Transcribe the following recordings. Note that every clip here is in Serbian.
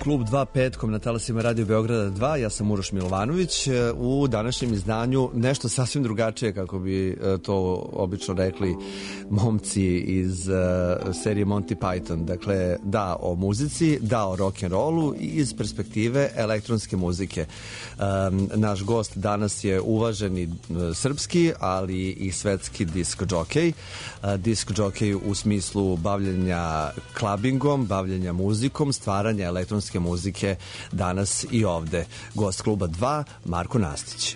Klub 2 petkom na talasima Radio Beograda 2. Ja sam Uroš Milovanović. U današnjem izdanju nešto sasvim drugačije, kako bi to obično rekli momci iz serije Monty Python. Dakle, da o muzici, da o rock'n'rollu i iz perspektive elektronske muzike. Naš gost danas je uvaženi srpski, ali i svetski disc jockey. Disc jockey u smislu bavljenja klabingom, bavljenja muzikom, stvaranja elektronske muzike danas i ovde. Gost Kluba 2, Marko Nastić.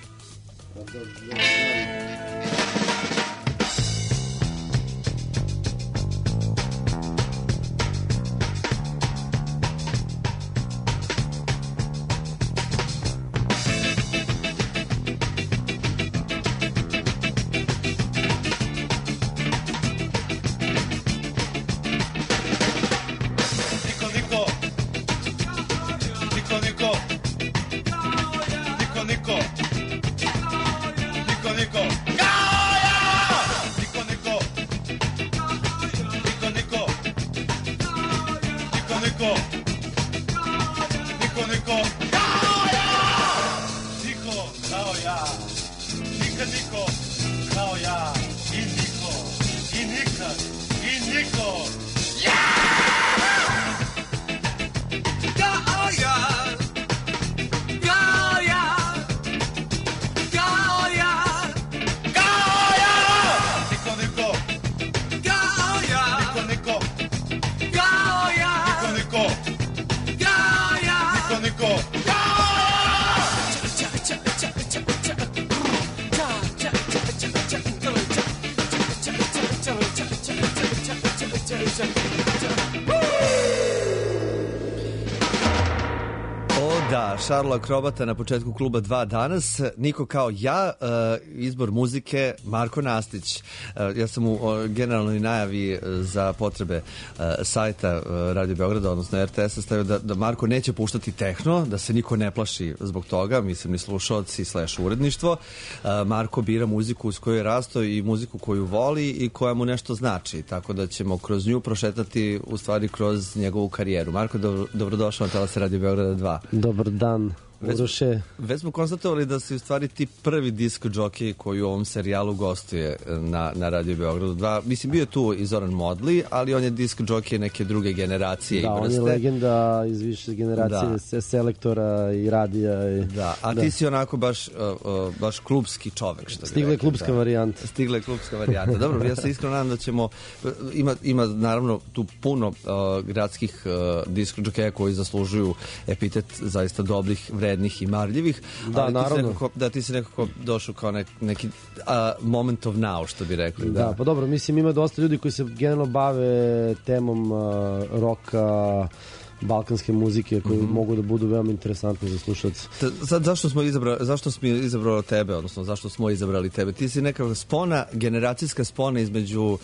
Šarlo Akrobata na početku Kluba 2 danas. Niko kao ja, izbor muzike Marko Nastić. Ja sam u generalnoj najavi za potrebe sajta Radio Beograda, odnosno RTS-a, stavio da Marko neće puštati tehno, da se niko ne plaši zbog toga, mislim ni slušalci / uredništvo. Marko bira muziku s kojoj je rastao i muziku koju voli i koja mu nešto znači, tako da ćemo kroz nju prošetati u stvari kroz njegovu karijeru. Marko, dobrodošao na talase Radio Beograda 2. Dobar dan. Već smo konstatovali da si u stvari ti prvi disk jockey koji u ovom serijalu gostuje na Radio Beogradu 2. Mislim, bio je tu i Zoran Modli, ali on je disk jockey neke druge generacije. Da, on je legenda iz više generacije, selektora i radija. Da, a ti si onako baš klubski čovek. Stigla je klubska varijanta. Stigla je klubska varijanta. Dobro, ja se iskreno nadam da ćemo... Ima naravno tu puno gradskih disk jockey koji zaslužuju epitet zaista dobrih, vrednih i marljivih. Da, naravno. Ti si nekako došao kao neki moment of now, što bi rekli. Da, pa dobro, mislim, ima dosta ljudi koji se generalno bave temom roka, balkanske muzike koji mogu da budu veoma interesantni za slušalce. Sad, zašto smo izabrali tebe, odnosno zašto smo izabrali tebe? Ti si nekakva generacijska spona između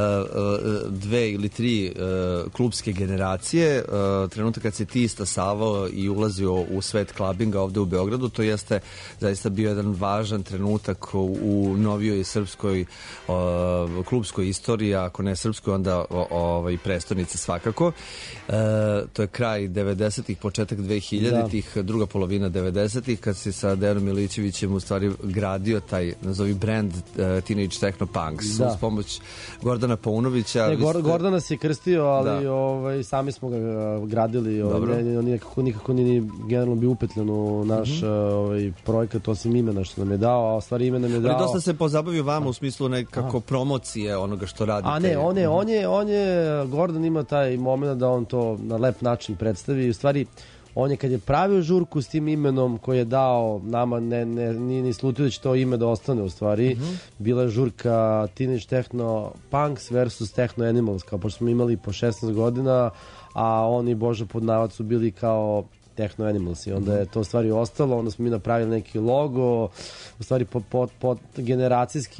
dve ili tri klubske generacije. Trenutak kad si ti istasavao i ulazio u svet klabinga ovde u Beogradu, to jeste zaista bio jedan važan trenutak u novijoj srpskoj klubskoj istoriji, ako ne srpskoj, onda prestonice svakako. To je kraj 90-ih, početak 2000-ih, druga polovina 90-ih, kad si sa Dejanom Milićevićem u stvari gradio taj, nazovi, brand Teenage Techno Punks uz pomoć Gordana Paunovića. Gordana se je krstio, ali sami smo ga gradili. On nikako nije generalno bio upetljen u naš projekat, osim imena što nam je dao, a u stvari ime nam je dao... Ali dosta se pozabavio vama u smislu nekako promocije onoga što radite. A ne, on je, Gordon ima taj moment da on to na lep način predstavi. U stvari, on je kad je pravio žurku s tim imenom koje je dao nama, nije ni slutio da će to ime da ostane u stvari. Bila je žurka Teenage Techno Punks versus Techno Animals, kao pošto smo imali po 16 godina, a on i Božo Podnavac su bili kao Techno Animals i onda je to u stvari ostalo. Onda smo mi napravili neki logo, u stvari pod generacijski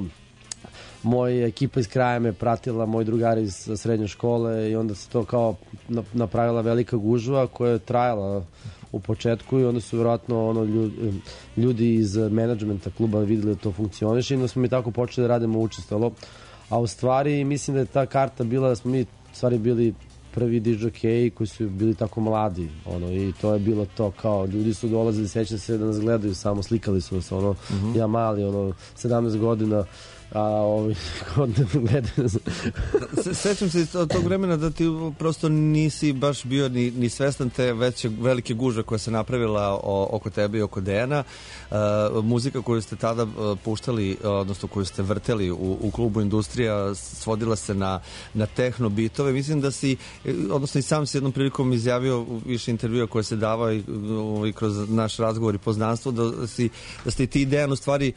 moja ekipa iz kraja me pratila, moji drugari iz srednje škole i onda se to kao napravila velika gužva koja je trajala u početku i onda su vjerojatno ljudi iz menadžmenta kluba videli da to funkcioniše i onda smo mi tako počeli da radimo učestvalo. A u stvari mislim da je ta karta bila da smo mi u stvari bili prvi DJ koji su bili tako mladi, i to je bilo to, kao ljudi su dolazili, sećam se da nas gledaju, samo slikali su nas, ja mali, 17 godina, a kod ne gledaju. Sećam se od tog vremena da ti prosto nisi baš bio ni svestan te velike gužve koja se napravila oko tebe i oko Dejana. Muzika koju ste tada puštali, odnosno koju ste vrteli u klubu Industrija, svodila se na tehno bitove. Mislim da si, odnosno i sam si jednom prilikom izjavio više intervjua koje se davao i kroz naš razgovor i poznanstvo, da ste i ti, Dejan, u stvari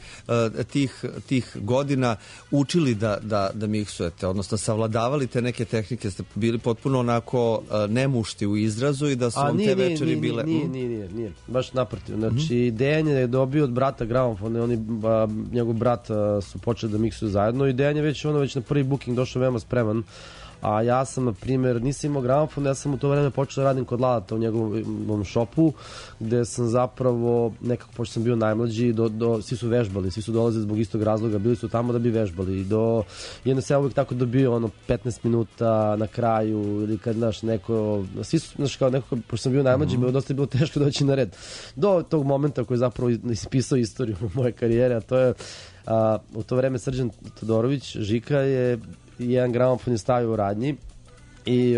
tih godina učili da miksujete, odnosno savladavali te neke tehnike, ste bili potpuno onako nemušti u izrazu i da su vam te večeri bile... Nije, baš naprotiv. Znači, Dejan je dobio od brata gramofon, njegov brat su počeli da miksuju zajedno i Dejan je već na prvi booking došao veoma spreman. A ja sam, na primjer, nisam imao gramofon, ja sam u to vreme počeo da radim kod Ladata u njegovom šopu, gde sam zapravo, nekako, pošto sam bio najmlađi, svi su vežbali, svi su dolazili zbog istog razloga, bili su tamo da bi vežbali. Jedno se uvijek tako dobio, 15 minuta na kraju, ili kad, svi su, nekako, pošto sam bio najmlađi, dosta je bilo teško doći na red. Do tog momenta koji je zapravo ispisao istoriju moje karijere, a to je, u to vreme Srđan Todorović, Žika, je jedan gramofon je stavio u radnji i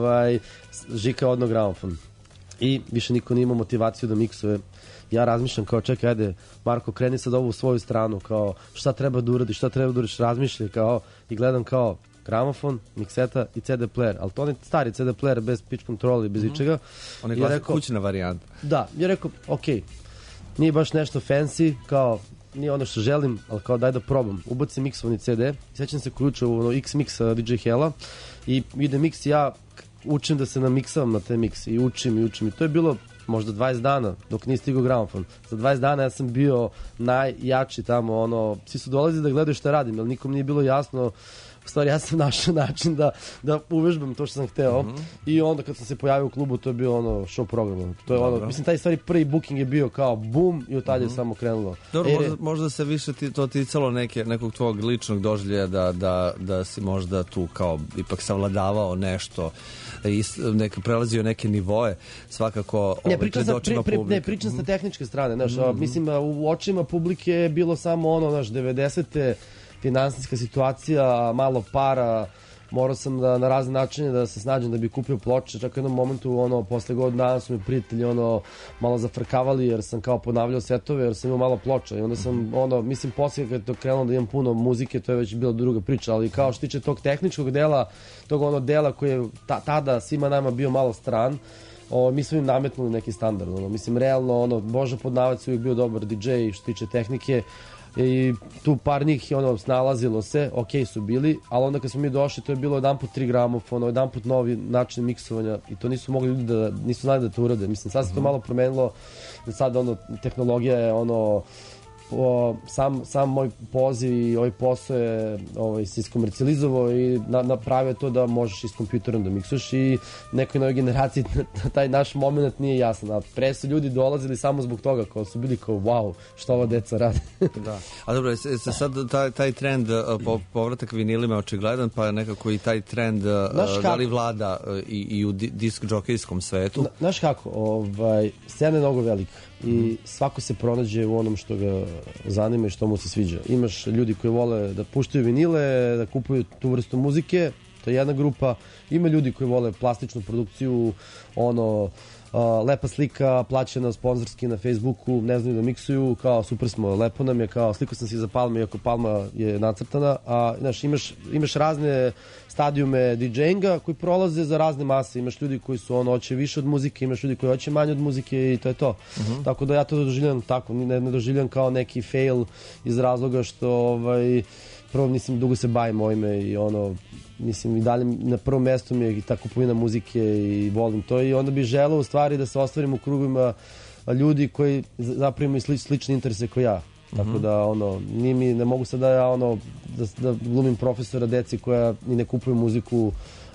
Žika je odno gramofon i više niko nije imao motivaciju da miksuje. Ja razmišljam kao, čekaj, ajde Marko, kreni sad ovo u svoju stranu, kao šta treba da uradiš, razmišljaj, kao, i gledam kao gramofon, mikseta i CD player, ali to on je stari CD player bez pitch control i bez ičega. On je kućna varijanta. Da, ja rekao, okej, nije baš nešto fancy, kao nije ono što želim, ali kao daj da probam. Ubacim miksovani CD, sećam se ključa u X-Mix DJ Hela i ide miks i ja učim da se namiksavam na te mikse i učim i to je bilo možda 20 dana dok nije stigao gramofon. Za 20 dana ja sam bio najjači tamo, svi su dolazili da gledaju šta radim, jer nikom nije bilo jasno. U stvari, ja sam našao način da uvežbam to što sam hteo i onda kad sam se pojavio u klubu, to je bio show program. To je mislim, taj stvari prvi booking je bio kao bum i od tada je samo krenulo. Dobro, možda se više to ticalo nekog tvog ličnog doživljaja da si možda tu kao ipak savladavao nešto, prelazio neke nivoe, svakako pričam sa tehničke strane, mislim, u očima publike je bilo samo 90-te, finansijska situacija, malo para, morao sam na razne načine da se snađem da bi kupio ploče, čak u jednom momentu, posle godina dana su mi prijatelji, malo zafrkavali jer sam kao ponavljao setove, jer sam imao malo ploča i onda sam, mislim, poslije kad je to krenulo da imam puno muzike, to je već bila druga priča, ali kao što tiče tog tehničkog dela, tog dela koji je tada svima nama bio malo stran, mi smo im nametnuli neki standard, mislim, realno, Božo Podnavac je uvijek bio dobar DJ što tiče tehnike, i tu par njih snalazilo se, okej su bili, ali onda kad smo mi došli to je bilo jedan put 3 gramofona, jedan put novi način miksovanja i to nisu mogli ljudi nisu znali da to urade. Mislim, sad se to malo promenilo, sad tehnologija je sam moj poziv i ovaj posao je se iskomercijalizovao i napravio to da možeš i s kompjuterom da miksuješ i nekoj novoj generaciji taj naš moment nije jasan, a pre su ljudi dolazili samo zbog toga, kao su bili kao wow, što ova deca rade. Da. A dobro, se sad taj trend povratak vinilima je očigledan, pa nekako i taj trend da li vlada i u disk džokejskom svetu? Znaš kako, scena je mnogo velika i svako se pronađe u onom što ga zanima i što mu se sviđa. Imaš ljudi koji vole da puštaju vinile, da kupuju tu vrstu muzike, to je jedna grupa. Ima ljudi koji vole plastičnu produkciju, lepa slika, plaćena sponzorski na Facebooku, ne znaju da miksuju, kao super smo, lepo nam je, kao sliku sam si za Palme, iako Palma je nacrtana, a znaš, imaš razne stadijume DJ-inga koji prolaze za razne mase, imaš ljudi koji su hoće više od muzike, imaš ljudi koji hoće manje od muzike i to je to. Tako da ja to doživljam tako, ne doživljam kao neki fail iz razloga što prvo, mislim, dugo se bavim ovime i mislim, i dalje na prvom mestu mi je i ta kupovina muzike i volim to i onda bih želeo u stvari da se ostvarim u krugovima ljudi koji zapravo imaju slične interese kao ja. Tako da, ne mogu sad da ja, da glumim profesora deci koja ni ne kupuju muziku,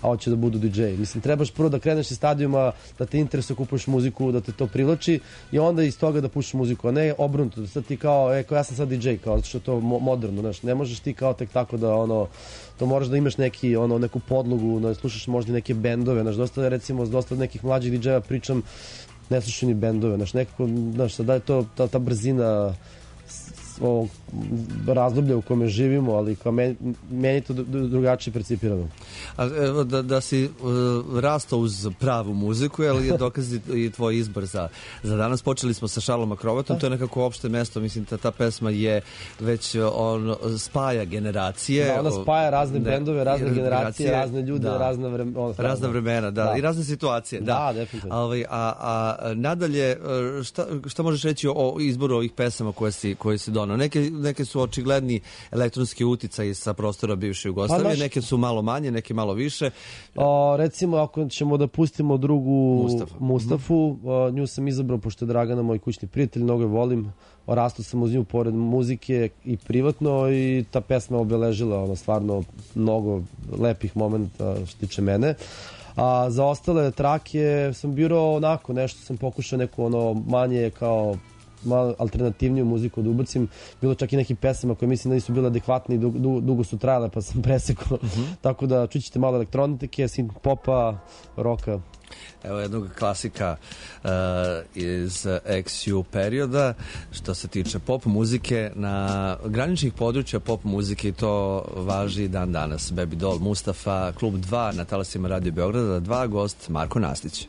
a hoće da budu DJ. Mislim, trebaš prvo da kreneš iz stadijuma, da te interesuje, kupuješ muziku, da te to privlači i onda iz toga da pušiš muziku, a ne obrnuto, da sad ti kao, ja sam sad DJ, kao, zato što je to moderno, znaš, ne možeš ti kao tek tako da, to moraš da imaš neku podlogu, da slušaš možda neke bendove, znaš, dosta nekih mlađih DJ-a pričam, ne slušaju ni bendove, znaš, nekako, znaš, da je to ta brzina ovog razdoblja u kome živimo, ali kao meni to drugačije percipirano. Da si rastao uz pravu muziku, ali je dokaz i tvoj izbor za danas. Počeli smo sa Šarlom Akrobatom, to je nekako opšte mesto, mislim da ta pesma je već spaja generacije. Da, ona spaja razne bendove, razne generacije, razne ljude, razna vremena, da, i razne situacije. Da, definitivno. A nadalje, šta možeš reći o izboru ovih pesama koje si donao? Neke su očigledni elektronski uticaji sa prostora bivše Jugoslavije, neke su malo manje, neke malo više. Recimo, ako ćemo da pustimo drugu Mustafu, nju sam izabrao, pošto je Dragana moj kućni prijatelj, mnogo je volim, rastao sam uz nju pored muzike i privatno i ta pesma obeležila stvarno mnogo lepih momenta što tiče mene. A za ostale trake sam birao onako, nešto sam pokušao neku manje kao malo alternativniju muziku da ubacim. Bilo čak i nekih pesama koje mislim da nisu bile adekvatne i dugo su trajale, pa sam presekao. Tako da čućete malo elektronike, synth popa, roka. Evo jednog klasika iz XU perioda što se tiče pop muzike. Na graničnih područja pop muzike, i to važi dan danas. Baby Doll, Mustafa, Klub 2 na talasima Radio Beograda 2, gost Marko Nastić.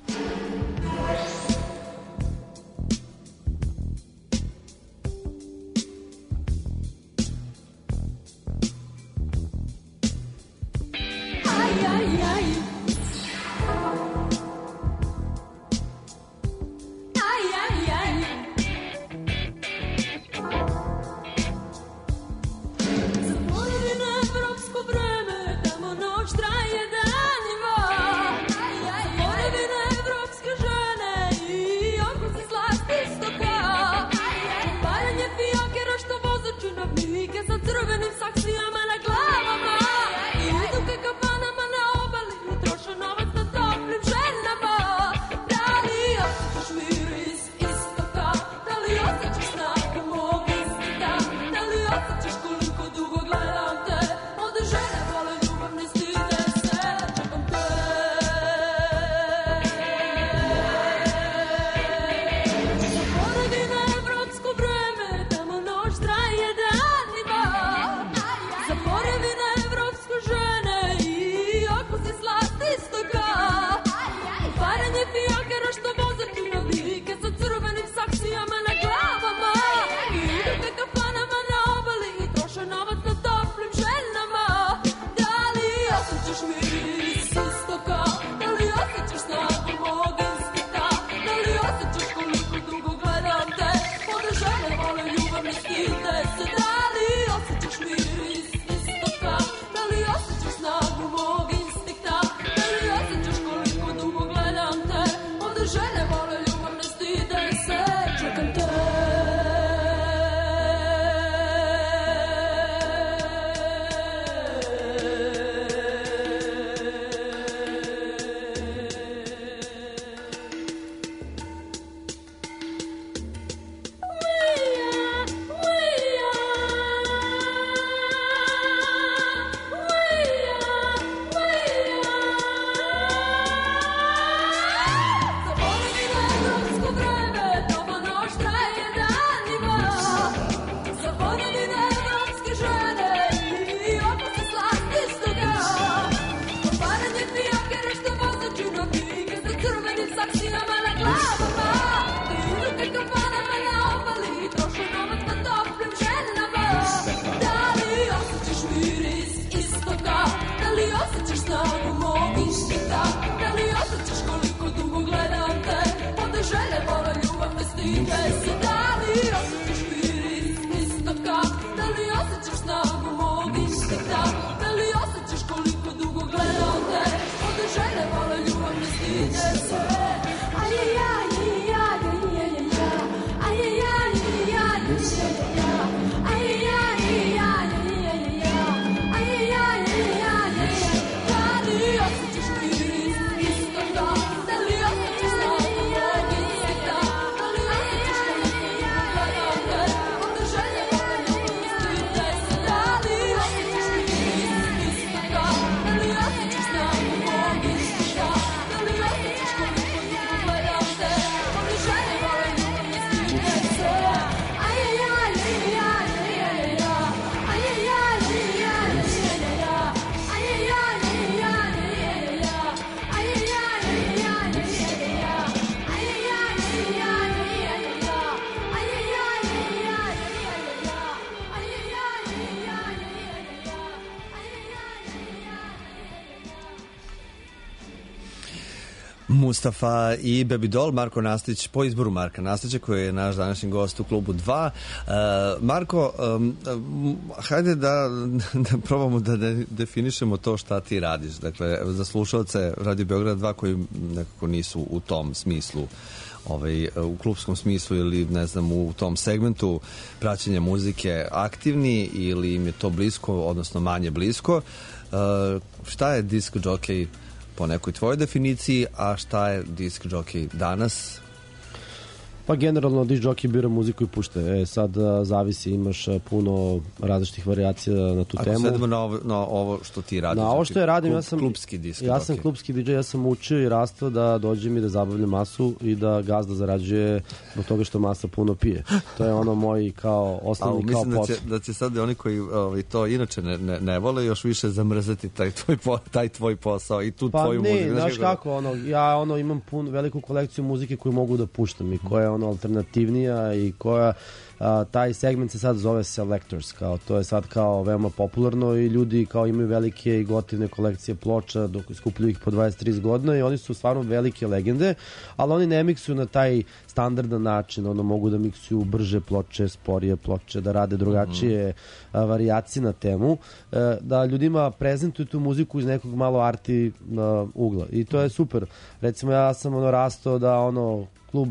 Mustafa i Baby Doll, Marko Nastić, po izboru Marka Nastića, koji je naš današnji gost u klubu 2. Marko, hajde da probamo da definišemo to šta ti radiš. Dakle, za slušalce Radio Beograd 2 koji nekako nisu u tom smislu, u klubskom smislu ili ne znam u tom segmentu praćenja muzike aktivni ili im je to blisko, odnosno manje blisko. Šta je disc jockey po nekoj tvojoj definiciji, a šta je disc jockey danas? Pa generalno disc jockey bira muziku i pušta. Sad zavisi, imaš puno različitih varijacija na tu temu. Ako sedemo na ovo što ti radiš. Na ovo što ja radim, ja sam klubski disc jockey. Ja sam klubski DJ, ja sam učio i rastao da dođem i da zabavljam masu i da gazda zarađuje zbog toga što masa puno pije. To je ono moj kao osnovni kao posao. Mislim da će sad oni koji to inače ne vole još više zamrzati taj tvoj posao i tu tvoju muziku. Pa ne, znaš kako, ja imam veliku kolekciju muzike koju mogu da puštam i koja je alternativnija i koja taj segment se sad zove Selectors, kao to je sad kao veoma popularno i ljudi kao imaju velike i gotivne kolekcije ploča dok skupljaju ih po 20-30 godina i oni su stvarno velike legende, ali oni ne miksuju na taj standardan način, mogu da miksuju brže ploče, sporije ploče, da rade drugačije varijacije na temu, da ljudima prezentuju tu muziku iz nekog malo arti ugla i to je super. Recimo ja sam rastao da klub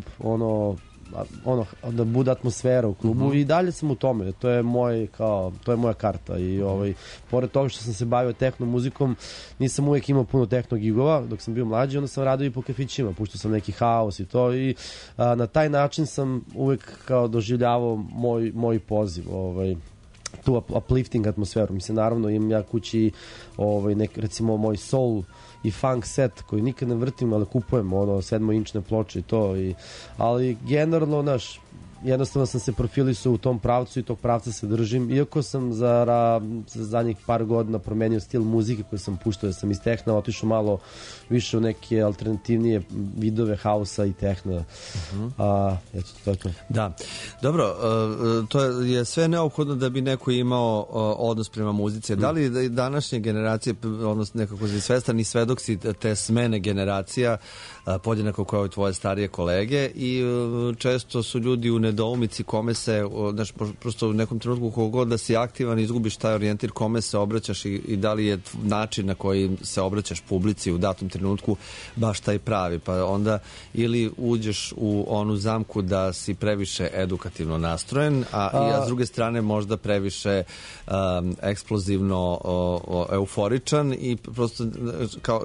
da bude atmosfera u klubu i dalje sam u tome, to je moja karta i pored toga što sam se bavio tehno muzikom, nisam uvijek imao puno tehno gigova dok sam bio mlađi, onda sam radio i po kafićima, puštao sam neki haos i to i na taj način sam uvijek kao doživljavao moj poziv, tu uplifting atmosferu. Mislim, naravno imam ja kući recimo moj soul i funk set koji nikad ne vrtim, ali kupujem 7-inčne ploče i to, ali generalno jednostavno sam se profilisao u tom pravcu i tog pravca se držim, iako sam za zadnjih par godina promenio stil muzike koji sam puštao, sam iz tehna otišao malo više u neke alternativnije vidove hausa i tehna. Eto, to je to. Da, dobro, to je sve neophodno da bi neko imao odnos prema muzici. Da li današnje generacije, odnosno nekako svestan i svedoksi te smene generacija, podjednako kao i tvoje starije kolege i često su ljudi u nedoumici kome se, prosto u nekom trenutku koliko god da si aktivan izgubiš taj orijentir kome se obraćaš i da li je način na koji se obraćaš publici u datom trenutku baš taj pravi, pa onda ili uđeš u onu zamku da si previše edukativno nastrojen, a s druge strane možda previše eksplozivno euforičan i prosto kao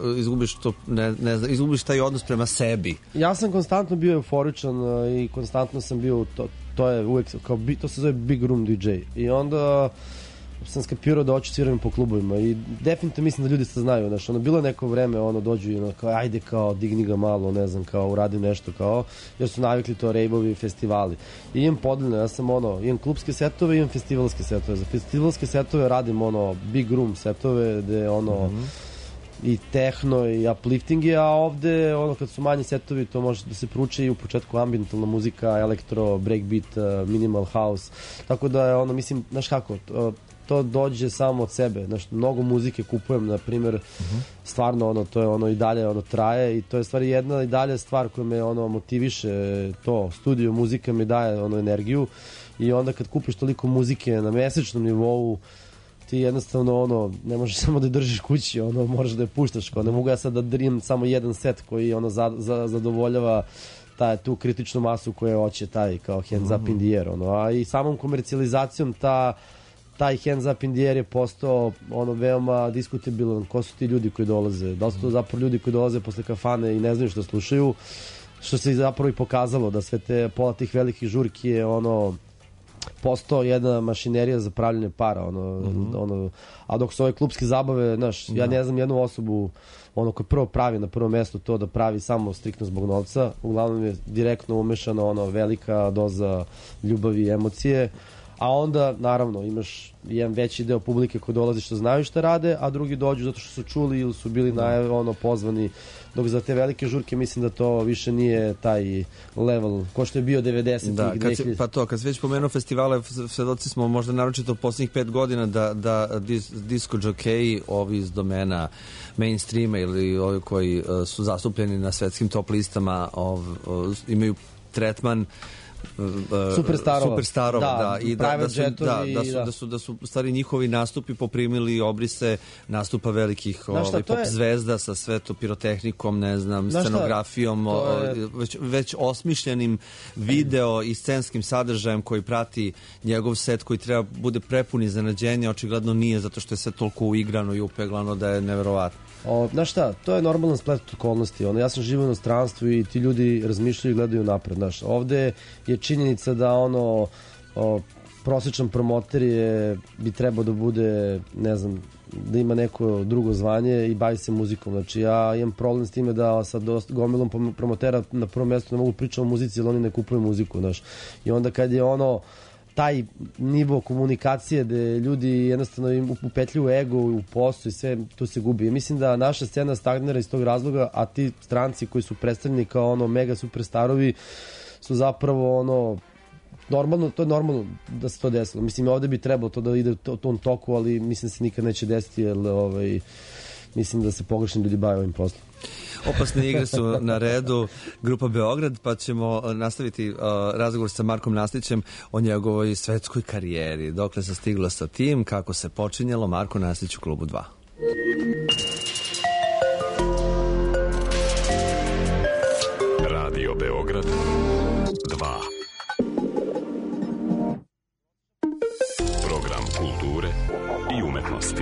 izgubiš taj odnos prema sebi. Ja sam konstantno bio euforičan i konstantno sam bio to je uvek to se zove big room DJ i onda sam skapirao da hoću sviram po klubovima i definitivno mislim da ljudi se znaju, bilo je neko vreme dođu i kao ajde kao digni ga malo, ne znam, kao uradi nešto kao, jer su navikli to rejbovi i festivali i imam podeljeno, ja sam imam klubske setove i imam festivalske setove. Za festivalske setove radim big room setove gde i tehno i uplifting je, a ovde kad su manji setovi to može da se pruče i u početku ambientalna muzika, elektro, breakbeat, minimal house, tako da je mislim, znaš kako, to dođe samo od sebe, mnogo muzike kupujem, na primjer, stvarno to je i dalje traje i to je stvari jedna i dalje stvar koja me motiviše, to studio muzika mi daje energiju i onda kad kupiš toliko muzike na mesečnom nivou ti jednostavno ne možeš samo da držiš kući, moraš da je puštaš, ne mogu ja sad da drijem samo jedan set koji zadovoljava tu kritičnu masu koja hoće taj kao hands up in the air, a i samom komercijalizacijom taj hands up in the air je postao veoma diskutabilan, ko su ti ljudi koji dolaze, da li su to zapravo ljudi koji dolaze posle kafane i ne znaju što slušaju, što se zapravo i pokazalo da sve pola tih velikih žurki je postao jedna mašinerija za pravljanje para, a dok su ove klubske zabave, ja ne znam jednu osobu koja prvo pravi na prvo mesto to da pravi samo striktno zbog novca, uglavnom je direktno umešana velika doza ljubavi i emocije, a onda naravno imaš jedan veći deo publike koji dolazi što znaju šta rade, a drugi dođu zato što su čuli ili su bili pozvani, dok za te velike žurke mislim da to više nije taj level ko što je bio 90-ih. Da, kad se već pomenuo festivale, svedoci smo možda naročito poslednjih 5 godina da disco jockey, ovi iz domena mainstreama ili ovi koji su zastupljeni na svetskim top listama, imaju tretman superstarova, da, i da su stvari njihovi nastupi poprimili obrise nastupa velikih pop zvezda sa sve to pirotehnikom, ne znam, scenografijom, već osmišljenim video i scenskim sadržajem koji prati njegov set, koji treba bude prepun iznenađenja, očigledno nije, zato što je sve toliko uigrano i upeglano da je neverovatno. Znaš šta, to je normalan splet okolnosti. Ja sam živio u inostranstvu i ti ljudi razmišljaju i gledaju napred. Znaš, ovde je činjenica da prosječan promoter bi trebao da bude, ne znam, da ima neko drugo zvanje i bavi se muzikom. Znači, ja imam problem s time da sa gomilom promotera na prvom mjestu ne mogu pričati o muzici, jer oni ne kupuju muziku, znaš. I onda kad je taj nivo komunikacije gde ljudi jednostavno im upetljuju ego u poslu i sve, to se gubi. Mislim da naša scena stagnira iz tog razloga, a ti stranci koji su predstavljeni kao mega superstarovi su zapravo normalno, to je normalno da se to desilo. Mislim, ovde bi trebalo to da ide u tom toku, ali mislim da se nikad neće desiti, jer mislim da se pogrešni ljudi bave ovim poslom. Opasne igre su na redu, grupa Beograd, pa ćemo nastaviti razgovor sa Markom Nastićem o njegovoj svetskoj karijeri. Dokle se stiglo sa tim, kako se počinjelo, Marko Nastić u Klubu 2. Radio Beograd 2. Program kulture i umetnosti.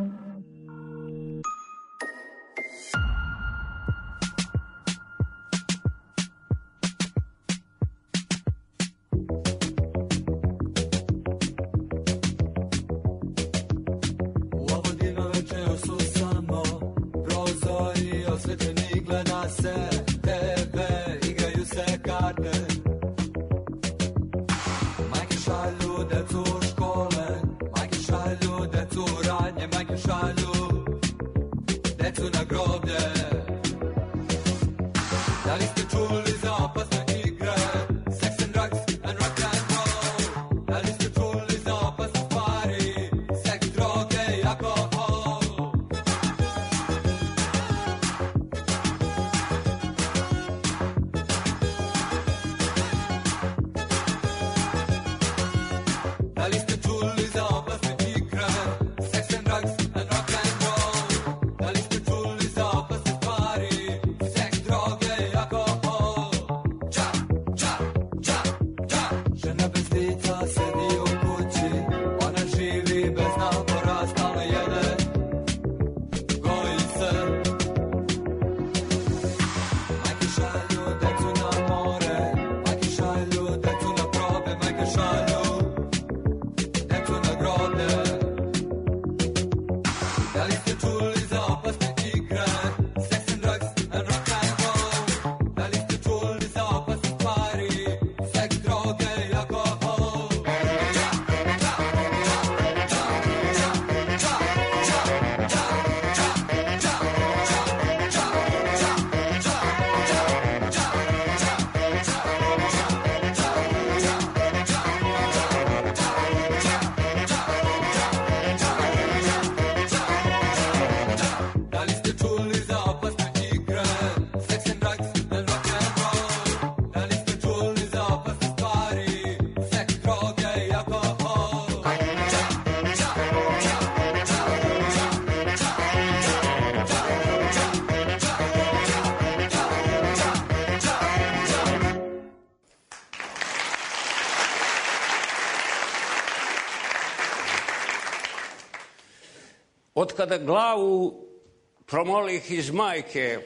Od kada glavu promolih iz majke,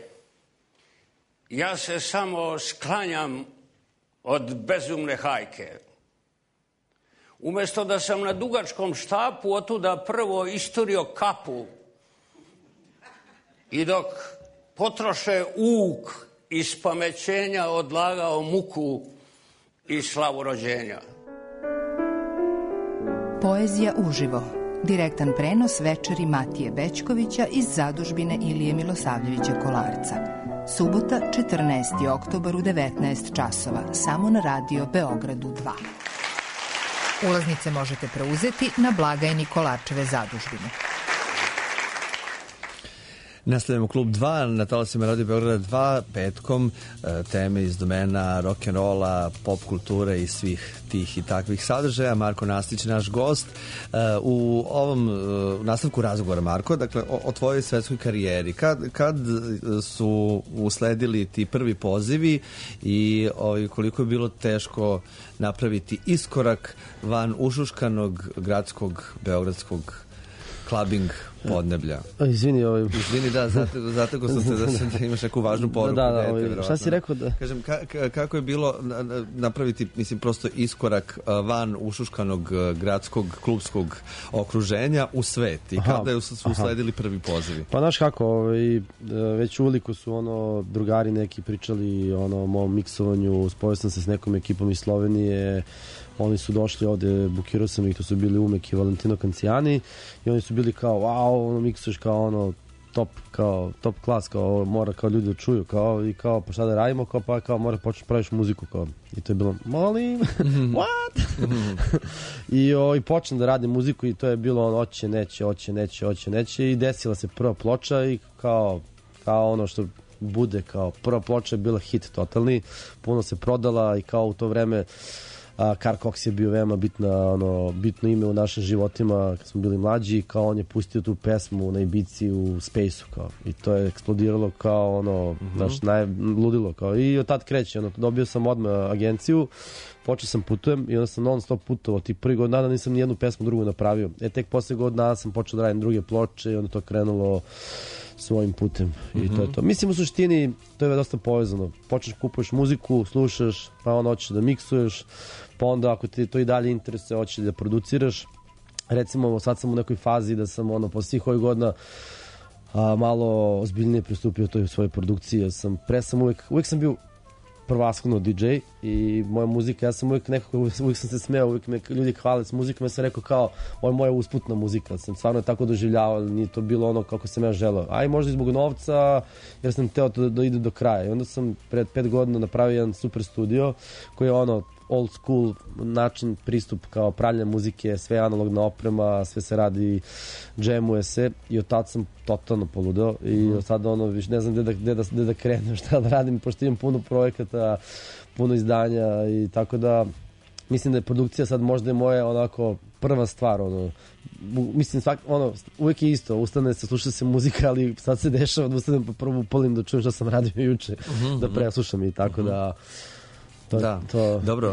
ja se samo sklanjam od bezumne hajke. Umesto da sam na dugačkom štapu otuda prvo isturio kapu i dok potroše uk iz pamećenja odlagao muku i slavu rođenja. Poezija uživo. Direktan prenos večeri Matije Bećkovića iz zadužbine Ilije Milosavljevića Kolarca. Subota, 14. oktobar u 19 časova, samo na Radio Beogradu 2. Ulaznice možete preuzeti na blagajni Kolarčeve zadužbine. Nastavljamo Klub 2 na talasima Radio Beograda 2 petkom, teme iz domena rock'n'rolla, pop kulture i svih tih i takvih sadržaja. Marko Nastić, naš gost. U ovom nastavku razgovora, Marko, dakle, o tvojoj svetskoj karijeri. Kad su usledili ti prvi pozivi i koliko je bilo teško napraviti iskorak van ušuškanog gradskog, beogradskog klabing podneblja. Izvini, da, zato sam te da imaš neku važnu poruku. Da, šta si rekao? Da? Kažem, kako je bilo napraviti, mislim, prosto iskorak van ušuškanog gradskog, klubskog okruženja u svet i kada su usledili prvi pozivi? Pa znaš kako, već uliko su drugari neki pričali o mom miksovanju, spojio sam se s nekom ekipom iz Slovenije. Oni su došli ovde, bukirao sam ih, to su bili Umek i Valentino Kancijani i oni su bili kao, wow, miksuješ kao top klas, kao mora kao ljudi da čuju, kao i kao pa šta da radimo, kao mora početi praviš muziku, kao i to je bilo, molim, what? I počnem da radim muziku i to je bilo hoće, neće i desila se prva ploča i kao ono što bude, kao prva ploča je bila hit totalni, puno se prodala i kao u to vreme Carl Cox je bio veoma bitno ime u našim životima kad smo bili mlađi, kao on je pustio tu pesmu na Ibici u Spaceu, kao i to je eksplodiralo kao naš najludilo, kao i od tad kreće, dobio sam odmah agenciju, počeo sam putujem i onda sam non stop putovao, ti prvi godin dana nisam nijednu pesmu drugu napravio, tek posle godin dana sam počeo da radim druge ploče i onda to krenulo svojim putem i to je to. Mislim, u suštini to je dosta povezano. Počneš, kupuješ muziku, slušaš, pa onda hoćeš da miksuješ, pa onda ako ti to i dalje interesuje, hoćeš da produciraš. Recimo, sad sam u nekoj fazi da sam posle svih ovih godina malo ozbiljnije pristupio toj svojoj produkciji. Uvijek sam bio prvashodno DJ i moja muzika, ja sam uvijek sam se smeo, uvijek me ljudi hvale s muzikom, ja sam rekao kao, ovo je moja usputna muzika, sam stvarno tako doživljavao, nije to bilo kako sam ja želeo, a i možda i zbog novca, jer sam teo da ide do kraja i onda sam pred 5 godina napravio jedan super studio koji je old school način, pristup kao pravljanje muzike, sve analogna oprema, sve se radi, džemuje se i od tad sam totalno poludeo i od sada više ne znam gde da krenem, šta da radim, pošto imam puno projekata, puno izdanja i tako da mislim da je produkcija sad možda je moja prva stvar, mislim uvek je isto, ustane se, sluša se muzika, ali sad se dešava da ustanem pa prvo upalim da čujem šta sam radio juče, da preslušam i tako da dobro,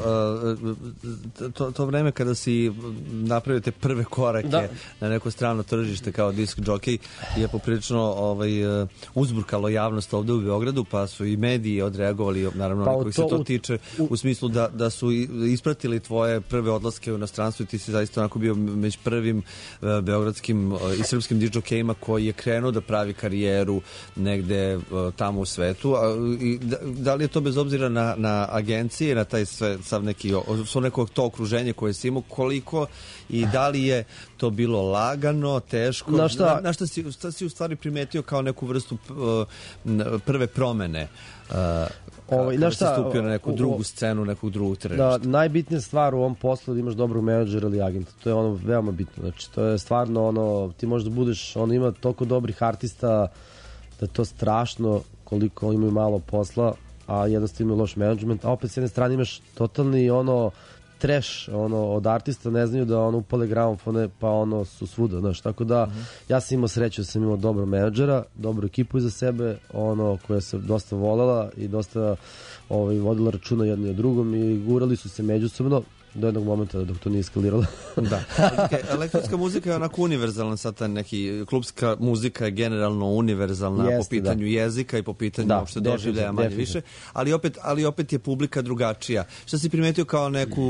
to vreme kada si napravio te prve korake na neko strano tržište kao disk džokej je poprilično uzburkalo javnost ovde u Beogradu, pa su i mediji odreagovali, naravno nekog se to tiče, u smislu da su ispratili tvoje prve odlaske u inostranstvu i ti si zaista onako bio među prvim beogradskim i srpskim disk džokejima koji je krenuo da pravi karijeru negde tamo u svetu. Da li je to bez obzira na agencije, na taj sav neko to okruženje koje si imao, koliko i da li je to bilo lagano, teško? Na šta si u stvari primetio kao neku vrstu prve promene kada si stupio na neku drugu scenu, nekog drugog tržišta? Najbitnija stvar u ovom poslu je da imaš dobrog menadžera ili agenta. To je veoma bitno. Znači, to je stvarno ti možda budeš, ima toliko dobrih artista da je to strašno koliko imaju malo posla, a jednostavno imaju loš menadžment, a opet s jedne strane imaš totalni trash od artista, ne znaju da upale gramofone, pa su svuda, znaš, tako da ja sam imao sreću da sam imao dobro menadžera, dobru ekipu iza sebe, koja se dosta volela i dosta vodila računa jedno i o drugom i gurali su se međusobno do jednog momenta dok to nije eskaliralo. Da. Elektronska muzika je onako univerzalna, sad neki klubska muzika je generalno univerzalna po pitanju jezika i po pitanju uopšte doživljaja manje više, ali opet je publika drugačija. Šta si primetio kao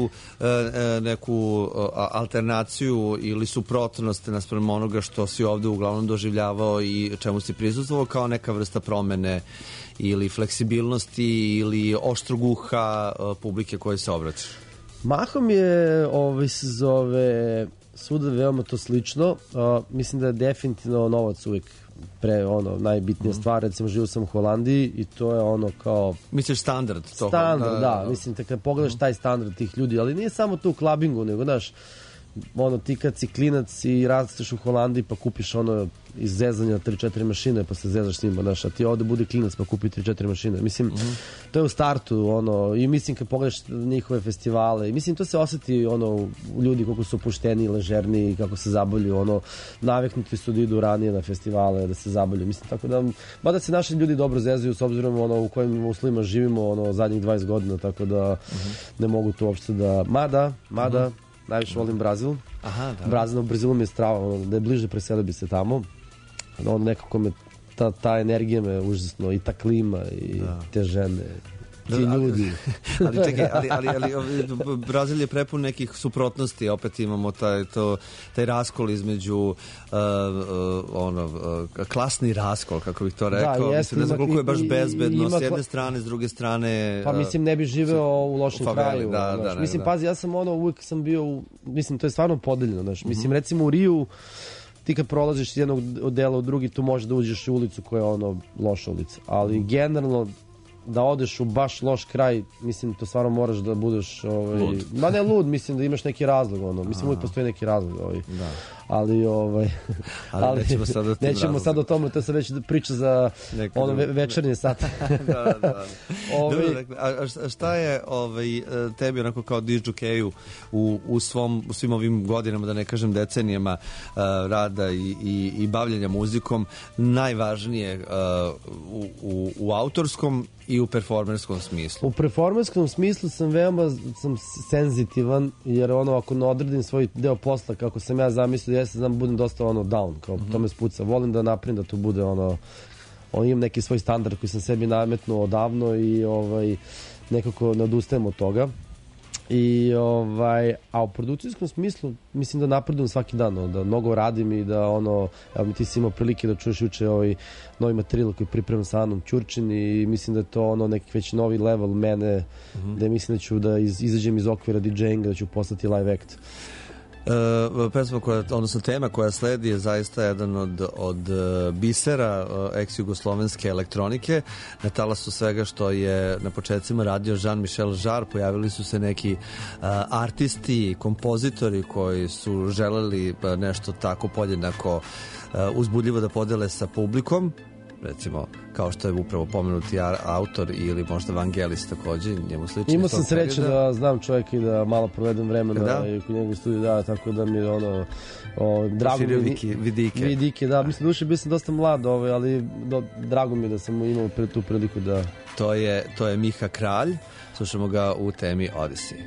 neku alternaciju ili suprotnost naspram onoga što si ovde uglavnom doživljavao i čemu si prisustvovao kao neka vrsta promene ili fleksibilnosti ili oštrog uha publike koje se obraća? Mahom je se zove svuda veoma to slično. Mislim da je definitivno novac uvijek najbitnija stvar. Recimo, živio sam u Holandiji i to je ono kao... Misliš standard? Standard, da. Mislim, kad pogledaš taj standard tih ljudi, ali nije samo to u klabingu, nego, znaš, ti kad si klinac i rasteš u Holandiji pa kupiš iz zezanja 3-4 mašine pa se zezaš s njima, znaš, a ti ovde budi klinac pa kupi 3-4 mašine. Mislim, to je u startu, i mislim kad pogledaš njihove festivale, i mislim to se osjeti, u ljudi koliko su opušteni, ležerni, kako se zabavlju, naviknuti su da idu ranije na festivale, da se zabavlju. Mislim, tako da, mada se naši ljudi dobro zezaju s obzirom u kojim uslovima živimo, zadnjih 20 godina, tako da ne mogu to uopšte da... Mada, najviše volim Brazil. Brazil, u Brazilu mi je strava, da je bliže preselio bi se tamo. Nekako me, ta energija me užasno, i ta klima, i te žene, ti ljudi. Ali čekaj, Brazil je prepun nekih suprotnosti, opet imamo taj raskol između klasni raskol, kako bih to rekao. Mislim, ne znam koliko je baš bezbedno s jedne strane, s druge strane... Pa mislim, ne bi živeo u lošem kraju. Mislim, pazi, ja sam uvijek sam bio, mislim, to je stvarno podeljeno. Mislim, recimo u Riju, ti kad prolaziš iz jednog dela u drugi, tu možeš da uđeš u ulicu koja je loša ulica. Ali generalno, da odeš u baš loš kraj, mislim, to stvarno moraš da budeš... Lud. Ma ne lud, mislim da imaš neki razlog, mislim, uvijek postoji neki razlog. Ali nećemo sad o tome, to se već priča za večernje sate. Da. A šta je tebi onako kao disc-jokeju u svim ovim godinama, da ne kažem decenijama rada i bavljenja muzikom, najvažnije u autorskom i u performerskom smislu? U performerskom smislu sam veoma senzitivan, jer ako ne odredim svoj deo posla kako sam ja zamislio, ja se znam budem dosta down, kao to me spuca. Volim da napravim da to bude imam neki svoj standard koji sam sebi nametnuo odavno i nekako ne odustajem od toga. A u produkcijskom smislu mislim da napredujem svaki dan, da mnogo radim i da ti si imao prilike da čuješ juče novi materijal koji pripremam sa Anom Ćurčin i mislim da je to neki već novi level mene, da mislim da ću da izađem iz okvira DJ-inga, da ću postati live act. Pesma odnosno tema koja sledi je zaista jedan od bisera ex-jugoslovenske elektronike. Na talasu svega što je na početcima radio Jean-Michel Jarre, pojavili su se neki artisti, kompozitori koji su želeli nešto tako podjednako uzbudljivo da podele sa publikom, recimo kao što je upravo pomenuti autor ili možda Vangelis takođe, njemu slično. Imao sam sreće da znam čovjeka i da malo provedem vremena i kod njega studiju, tako da mi je drago mi vidike, da, mislim, duše bio sam dosta mlad, ali drago mi je da sam imao tu priliku da... To je Miha Kralj, slušamo ga u temi Odyssey.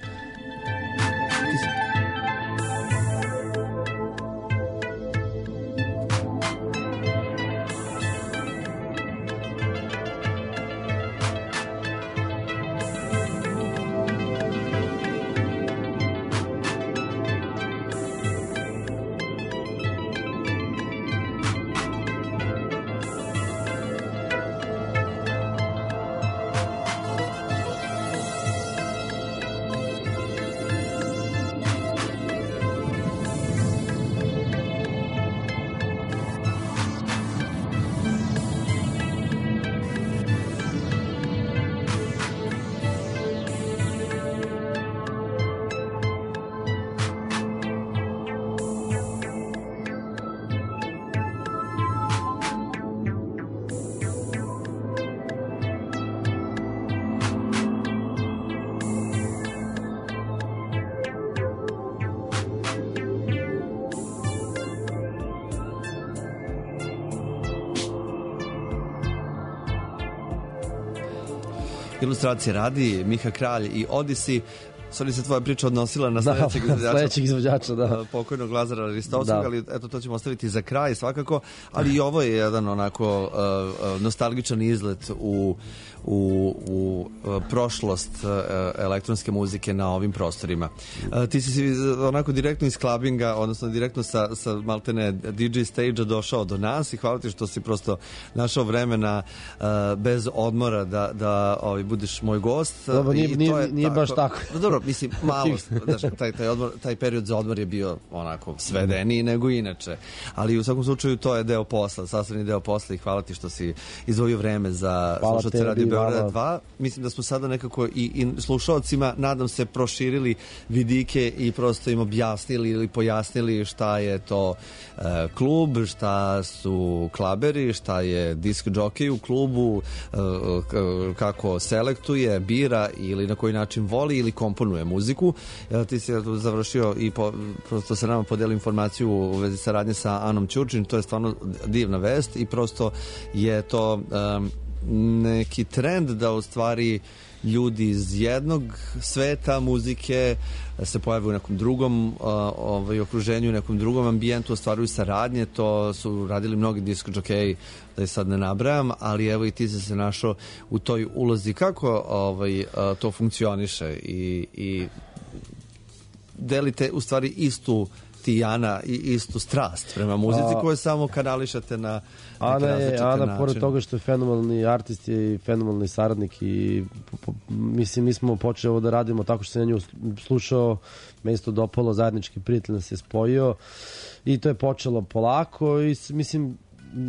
Ilustracije radi Miha Kralj i Odyssey. Sorry, se tvoja priča odnosila na sledećeg izvođača, pokojnog Lazara Ristovskog, ali eto, to ćemo ostaviti za kraj svakako, ali i ovo je jedan onako nostalgičan izlet u prošlost elektronske muzike na ovim prostorima. Ti si onako direktno iz klabinga, odnosno direktno sa maltene DJ stage-a došao do nas i hvala ti što si prosto našao vremena bez odmora da budeš moj gost. Dobro, nije baš tako. Dobro, dobro, mislim, malo, taj period za odmor je bio onako svedeniji nego inače, ali u svakom slučaju to je deo posla, sastavni deo posla i hvala ti što si izdvojio vreme za slušalce Radio Beograd 2. Mislim da smo sada nekako i slušalcima, nadam se, proširili vidike i prosto im objasnili ili pojasnili šta je to klub, šta su klaberi, šta je disk džokej u klubu, kako selektuje, bira ili na koji način voli ili komponuje muziku. Ti si završio i prosto se nama podeli informaciju u vezi saradnje sa Anom Ćurčin, to je stvarno divna vest i prosto je to neki trend da u stvari ljudi iz jednog sveta muzike se pojave u nekom drugom okruženju, u nekom drugom ambijentu, ostvaruju saradnje, to su radili mnogi disk džokeji, da je sad ne nabrajam, ali evo i ti si se našao u toj ulozi. Kako to funkcioniše i delite u stvari istu ti Ana i istu strast prema muzici koju samo kanališete na Ana pored toga što je fenomenalni artist i fenomenalni saradnik i mislim mi smo počeli ovo da radimo tako što se na nju slušao, me isto dopalo, zajednički prijatelj nas je spojio i to je počelo polako i mislim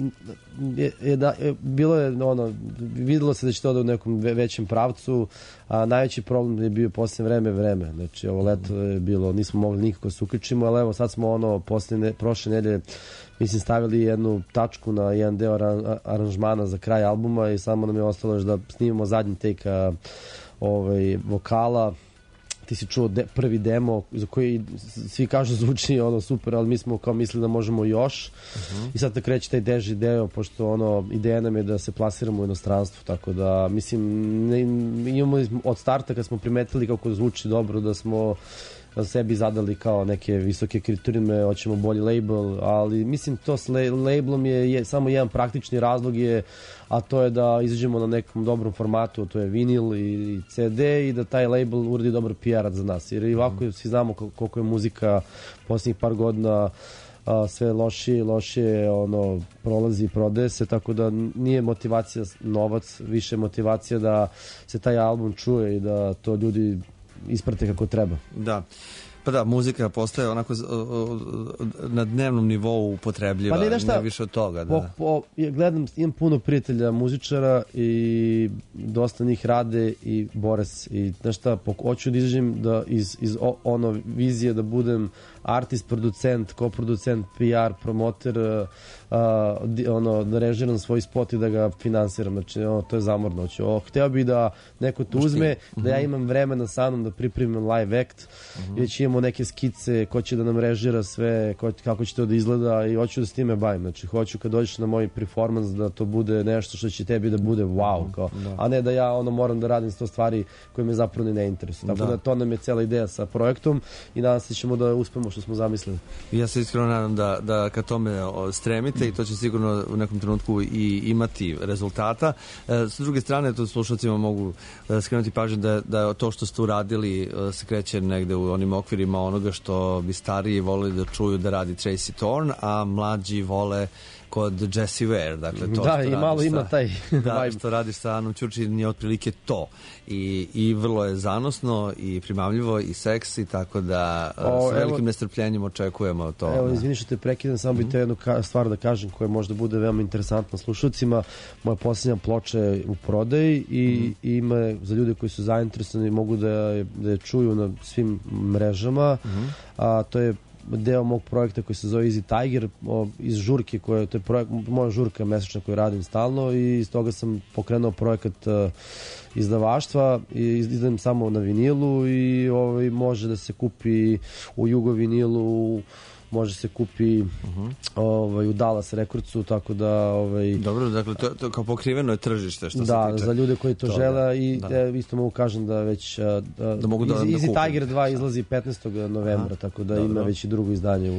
bilo je videlo se da će to da u nekom većem pravcu, a najveći problem je bio posljednje vreme, znači ovo leto je bilo, nismo mogli nikako se uključimo, ali evo sad smo prošle nedelje mislim stavili jednu tačku na jedan deo aranžmana za kraj albuma i samo nam je ostalo još da snimamo zadnji take vokala. Ti si čuo prvi demo za koji svi kažu zvuči super, ali mi smo kao mislili da možemo još i sad da kreće taj deži deo, pošto ideja nam je da se plasiramo u inostranstvu, tako da mislim imamo od starta kad smo primetili kako zvuči dobro da smo sebi zadali kao neke visoke kriterijume, hoćemo bolji label, ali mislim to s labelom je samo jedan praktični razlog a to je da izađemo na nekom dobrom formatu, to je vinil i CD i da taj label uradi dobar PR za nas, jer i ovako svi znamo koliko je muzika posljednjih par godina sve lošije prolazi i prodaje se, tako da nije motivacija novac, više motivacija da se taj album čuje i da to ljudi isprate kako treba. Da. Pa da, muzika postaje onako na dnevnom nivou upotrebljiva, ne više od toga. Da. Gledam, imam puno prijatelja muzičara i dosta njih rade i bore se. I znaš šta, hoću da izađem iz vizije da budem artist, producent, koproducent, PR, promoter, da režiram svoj spot i da ga finansiram. Znači, to je zamorno. Hteo bih da neko to uzme, da ja imam vremena sa mnom da pripremim live act, već imamo neke skice, ko će da nam režira sve, kako će to da izgleda i hoću da s time bavim. Znači, hoću kad dođeš na moj performans da to bude nešto što će tebi da bude wow, a ne da ja moram da radim 100 stvari koje me zapravo ne interesuju. Tako da to nam je cijela ideja sa projektom i nadam se ćemo da uspemo što smo zamislili. Ja se iskreno nadam da ka tome stremite i to će sigurno u nekom trenutku i imati rezultata. S druge strane, to slušalcima mogu skrenuti pažnju da to što ste uradili se kreće negde u onim okvirima onoga što bi stariji voleli da čuju da radi Tracy Thorn, a mlađi vole kod Jessie Ware, dakle to da, i malo ima taj da, što radiš sa Anom Ćurčin je otprilike to i vrlo je zanosno i primamljivo i seksi, tako da s velikim nestrpljenjem očekujemo to. Evo, izvini što te prekidam, samo bih te jednu stvar da kažem koja možda bude veoma interesantna slušalcima. Moja posljednja ploča je u prodaji i ima za ljude koji su zainteresovani mogu da je čuju na svim mrežama, a to je deo mog projekta koji se zove Easy Tiger iz žurke, to je projekt, moja žurka mesečna koju radim stalno i iz toga sam pokrenuo projekat izdavaštva i izdajem samo na vinilu i može da se kupi u Jugo vinilu, može se kupi u Dallas Recordsu, tako da dobro, dakle to kao pokriveno je tržište što se tiče. Za ljude koji to žele i isto mogu kažem da već da mogu da Easy Tiger 2 izlazi 15. novembra, tako da ima već i drugo izdanje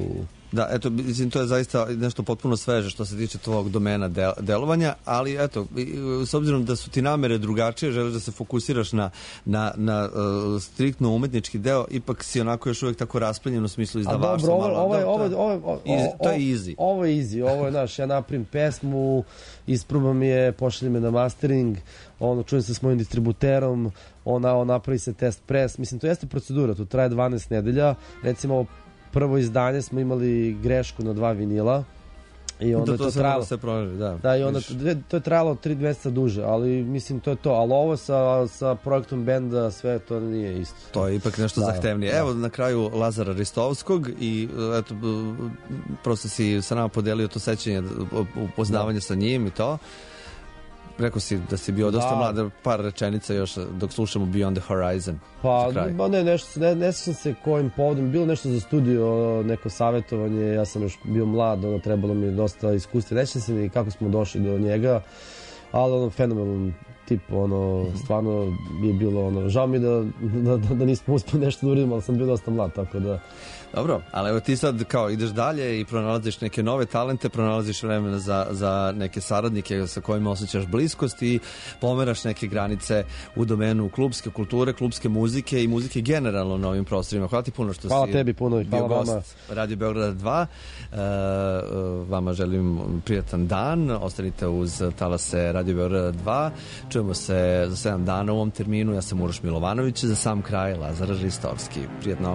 Da, eto, mislim, to je zaista nešto potpuno sveže što se tiče tvojeg domena delovanja, ali eto, s obzirom da su ti namere drugačije, želiš da se fokusiraš na striktno umetnički deo, ipak si onako još uvijek tako rasplenjen u smislu izdavaštva. To je easy. Ovo je easy, ovo je, ja napravim pesmu, isprobam je, pošaljem je na mastering, čujem se s mojim distributerom, napravi se test press, mislim, to jeste procedura, to traje 12 nedelja, recimo prvo izdanje smo imali grešku na 2 vinila i onda to trajalo se pronađe, da, i onda to je trajalo 3 mjeseca duže, ali mislim to je to, ali ovo sa projektom benda sve to nije isto. To je ipak nešto zahtevnije. Evo na kraju Lazara Ristovskog i eto, prosto si sa nama podelio to sećanje, upoznavanje sa njim i to. Rekao si da si bio dosta mlad, par rečenica još dok slušamo Beyond the Horizon. Pa ne sjećam se kojim povodom, bilo nešto za studio, neko savjetovanje, ja sam još bio mlad, trebalo mi je dosta iskustva, ne sjećam se ni kako smo došli do njega, ali fenomenalan tip, stvarno je bilo, žao mi da nismo uspjeli nešto da uradimo, ali sam bio dosta mlad, tako da... Dobro, ali evo ti sad kao ideš dalje i pronalaziš neke nove talente, pronalaziš vremena za neke saradnike sa kojima osjećaš bliskost i pomeraš neke granice u domenu klubske kulture, klubske muzike i muzike generalno na ovim prostorima. Hvala ti puno što hvala si tebi puno i hvala bio gost vama. Radio Beograda 2. Vama želim prijatan dan, ostanite uz talase Radio Beograda 2. Čujemo se za 7 dana u ovom terminu. Ja sam Uroš Milovanović, za sam kraj Lazar Ristovski. Prijetno.